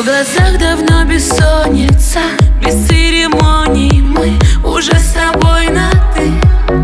В глазах давно бессонница, без церемоний мы уже с тобой на «ты».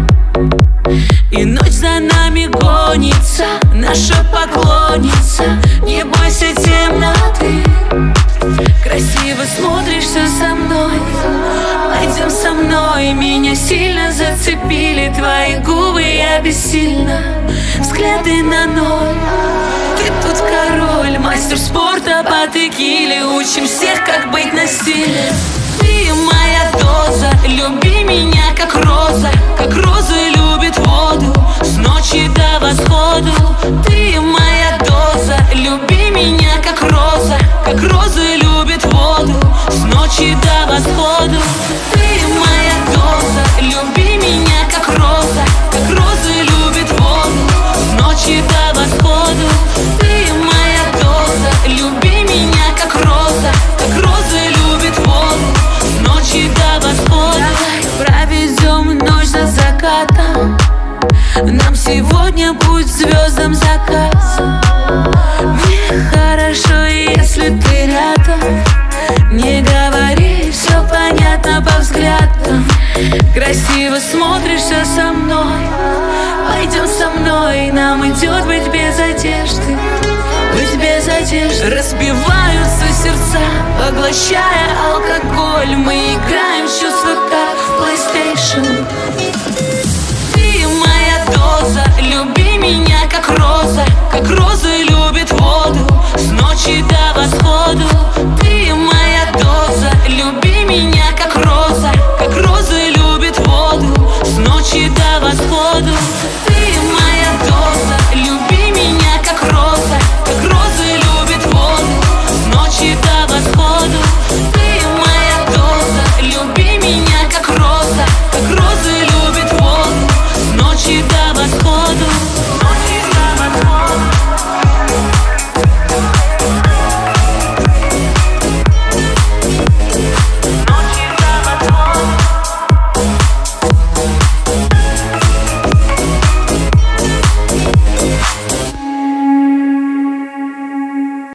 И ночь за нами гонится, наша поклонница. Не бойся темноты, красиво смотришься со мной. Пойдем со мной, меня сильно зацепили твои губы, я бессильна, взгляды на ноль. Ты тут король, мастер спорта по текиле, учим всех, как быть на стиле. Ты моя доза, люби меня как роза любит воду с ночи до восхода. Ты моя доза, люби меня как роза любит воду с ночи до восхода. Ты моя доза, люби меня как роза любит воду с ночи до восхода. Ты моя доза, люби меня как роза любит воду с ночи до восхода. Давай проведем ночь за закатом, нам сегодня путь к звездам заказ. Мне хорошо, если ты рядом. Не говори, все понятно по взглядам. Красиво смотришься со мной. Пойдем со мной, нам идет быть без одежды. Быть без одежды. Разбиваются сердца, поглощая алкоголь. Мы играем в чувства, как в PlayStation.